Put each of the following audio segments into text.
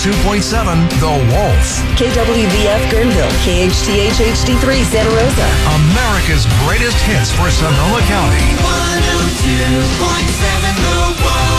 2.7 The Wolf. KWVF Guerneville, KHTH HD3 Santa Rosa. America's greatest hits for Sonoma County. 102.7 The Wolf.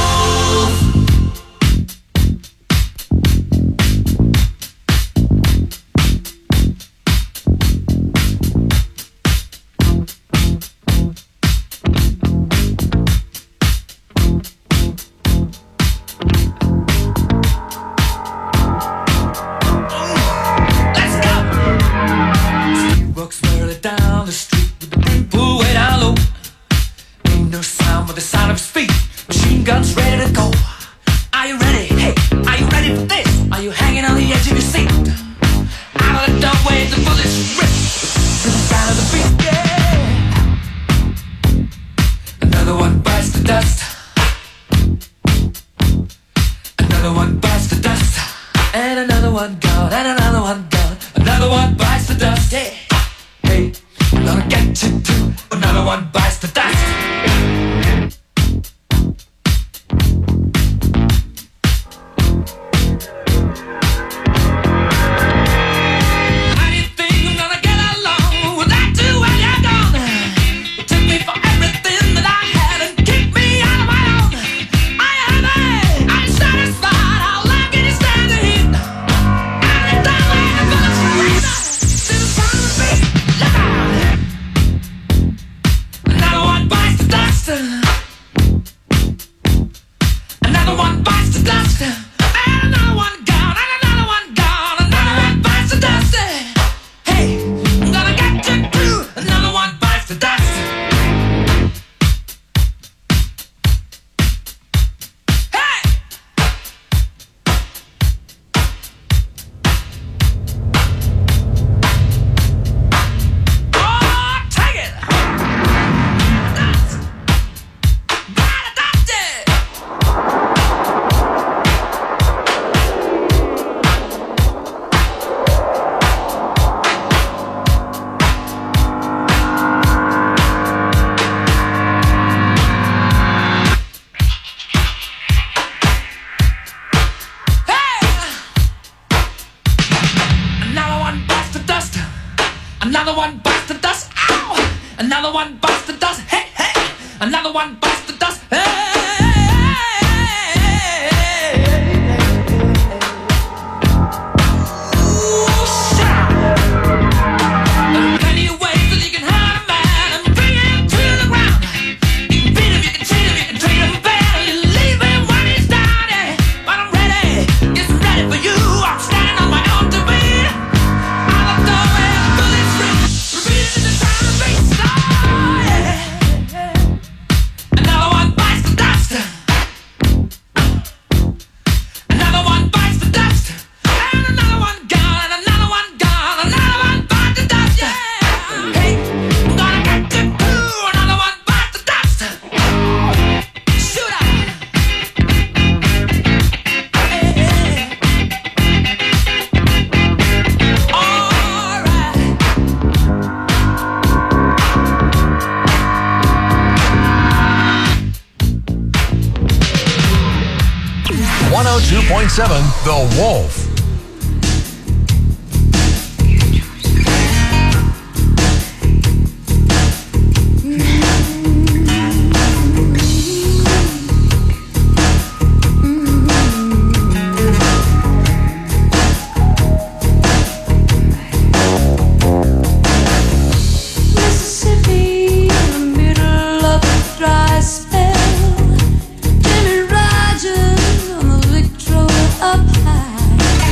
The Wolf. Jimmy Rogers on the Victrola up high.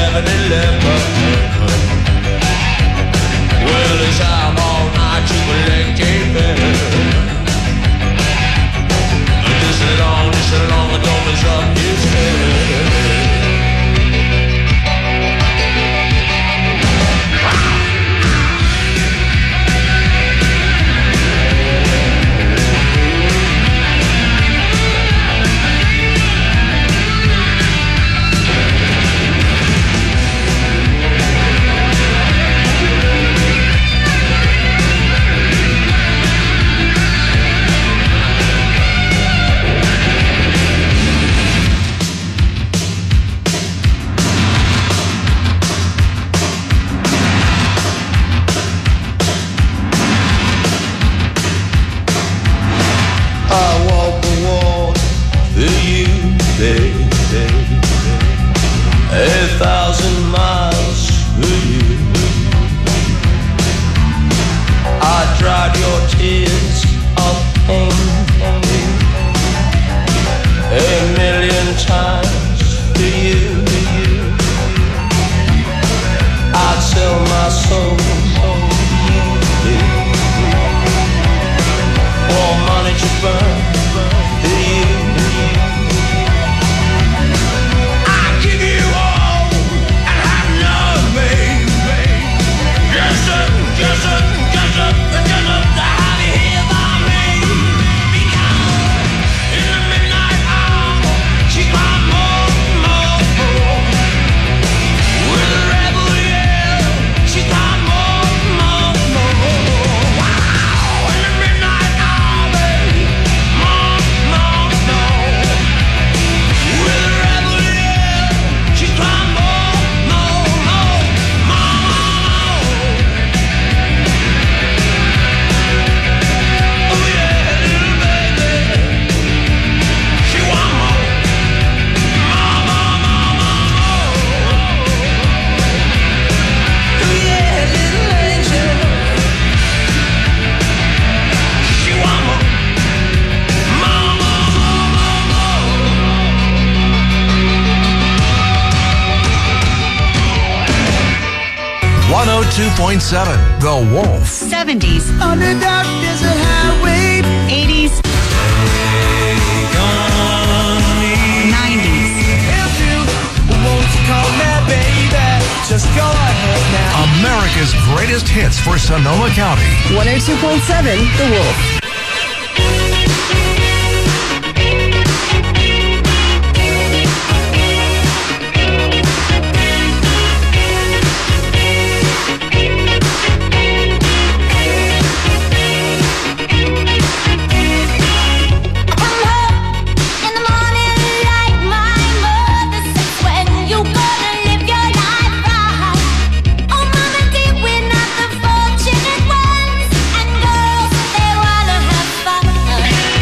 7-Eleven. Well, it's out all night to collect a fare. This long, the dome is up his head. The Wolf. 70s. On the dark desert highway. 80s. 90s. If you want to call me baby, just go ahead now. America's greatest hits for Sonoma County. 102.7 The Wolf. Fortunate ones and girls, they wanna have fun.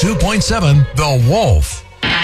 102.7 The Wolf.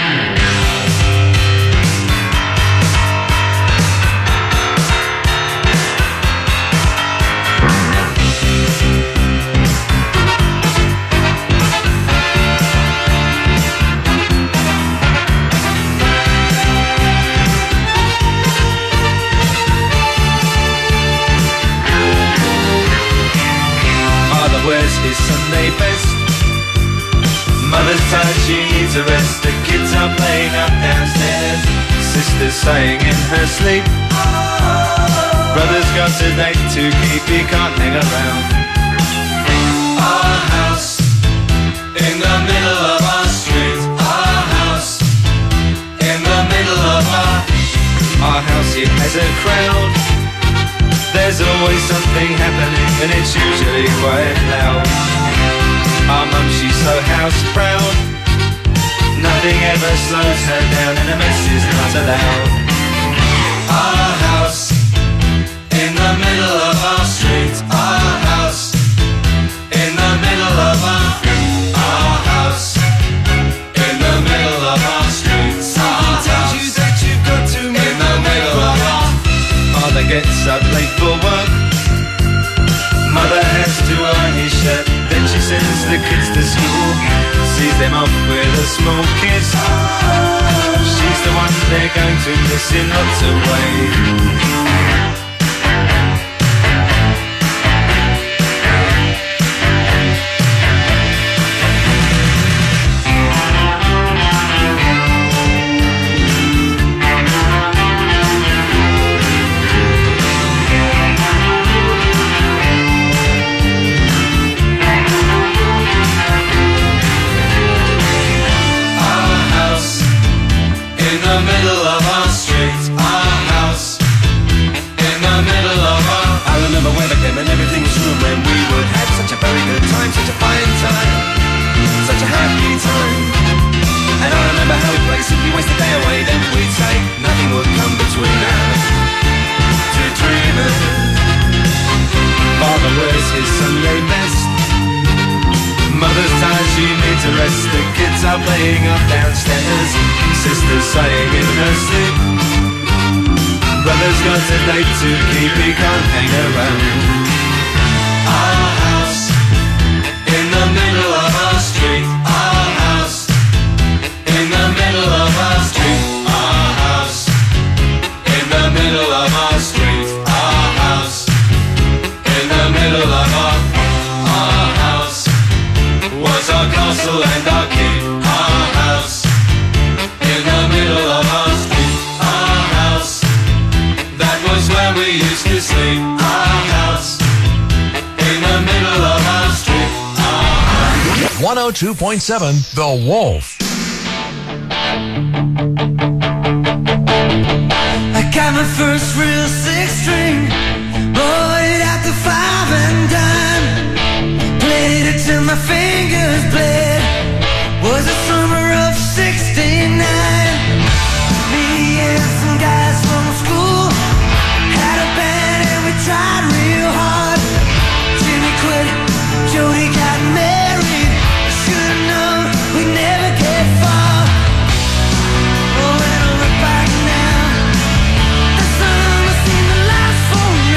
Wears his Sunday best. Mother's tired, she needs a rest. The kids are playing up downstairs. Sister's sighing in her sleep. Brother's got a date to keep, he can't hang around. Our house in the middle of our street. Our house in the middle of our house. It has a crowd. There's always something happening and it's usually quite loud. Our mum, she's so house proud. Nothing ever slows her down and a mess is not allowed. Our house in the middle of our street. Our house in the middle of our house in the middle of our street. Something tells you that you've got to move in the middle of our. Father gets up late for work. Mother has to iron his shirt. Then she sends the kids to school, sees them off with a small kiss. She's the one they're going to miss in lots of ways. In the middle of our street, our house in the middle of our. I remember when I came and everything was room when we would have such a very good time, such a fine time, such a happy time. And I remember how we'd play, simply waste the day away, then we'd say nothing would come between us. Two dreamers. Father wears his Sunday best. Mother's tired, she needs a rest. The kids are playing up downstairs. Sister's sighing in her sleep. Brother's got a date to keep, he can't hang around. Our house in the middle of our street. Our house in the middle of our street. Our house in the middle of our street. Our house in the middle of our house was our castle and our keep. Our house in the middle of our street. Our house, that was where we used to sleep. Our house in the middle of our street. Our house. 102.7 The Wolf. I got my first real six-string, bought it at the 5 and dime. Played it till my fingers bled. Was the summer of '69. Me and some guys from school had a band and we tried real hard. Jimmy quit, Jody got married. Should've known we'd never get far. Oh, when I look back now, that summer seemed to last forever.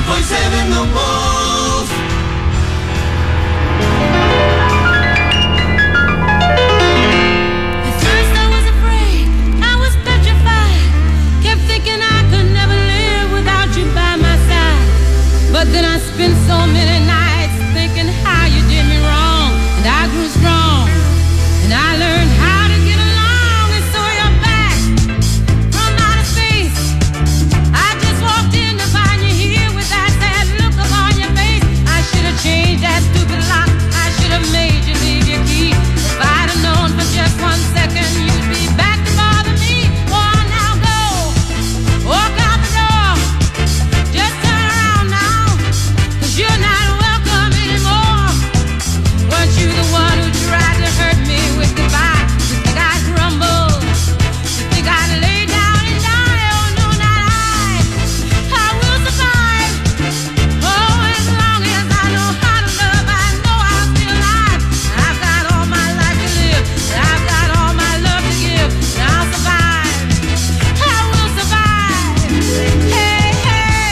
102.7 The Wolf. At first I was afraid, I was petrified. Kept thinking I could never live without you by my side. But then I spent so many nights thinking how you did me wrong. And I grew strong, and I learned how to get along. And so you're back from outer space. I just walked in to find you here with that sad look upon your face. I should have changed that stupid lock. I should have made you leave your key. If I'd have known for just 1 second you'd be back to bother me. Oh, now go, walk out the door. Just turn around now, 'cause you're not welcome anymore. Weren't you the one who tried to hurt me with goodbye? You think I'd crumble? You think I'd lay down and die? Oh, no, not I. I will survive. Oh, as long as I know how to love, I know I'll be alive. I've got all my life to live, and I've got all my love to give, and I'll survive. I will survive. Hey, hey.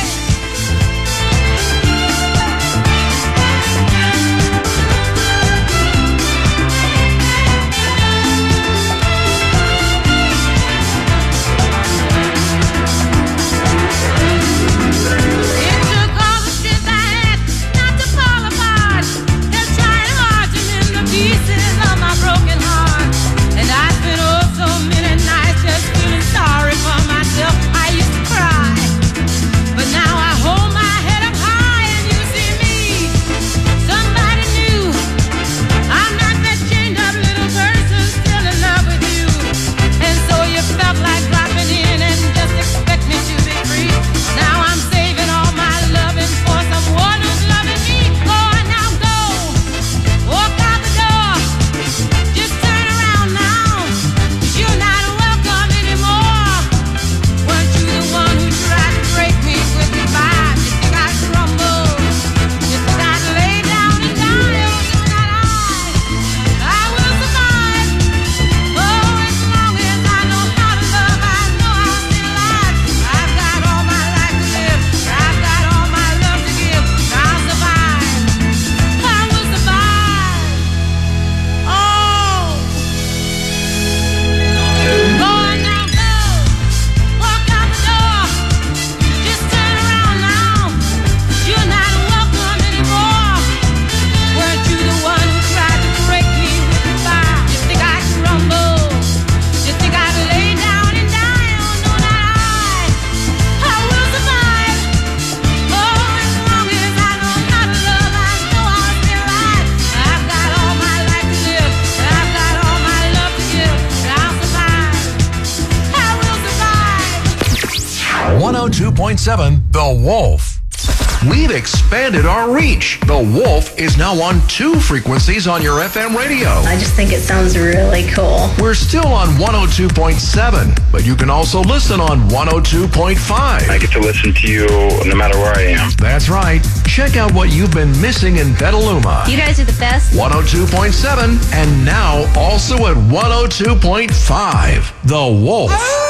It took all the strength I had not to fall apart. Kept trying hard to mend the pieces of my broken heart. And I spent oh so many nights just feeling sorry for myself. I used to cry, but now I hold my head up high and you see me. Somebody new. I'm not that chained up little person still in love with you. And so you felt like dropping in and just expect me to be free. Now I'm saving all my loving for someone who's loving me. Go on now, go. Walk out the door. Just turn around now, 'cause you're not welcome anymore. Weren't you the one who tried to break me with goodbye? You think I'd crumble? You think I'd lay down and die? Oh, no, not I. I will survive. Oh, as long as I know how to love, I know I'll be alive. I've got all my life to live, I've got all my love to give. I'll survive. I will survive. Oh, go on now, go. Walk out the door. Just turn around now, 'cause you're not welcome anymore. Weren't you the one who tried to break me with goodbye? You think I'd crumble? You think I'd lay down and die? Oh, no, not I. I will survive. Oh, as long as I know how to love, I know I'll be alive. I've got all my life to live, I've got all my love to give, and I'll survive. I will survive. 102.7 The Wolf. We've expanded our reach. The Wolf is now on 2 frequencies on your FM radio. I just think it sounds really cool. We're still on 102.7, but you can also listen on 102.5. I get to listen to you no matter where I am. That's right. Check out what you've been missing in Petaluma. You guys are the best. 102.7 and now also at 102.5. The Wolf.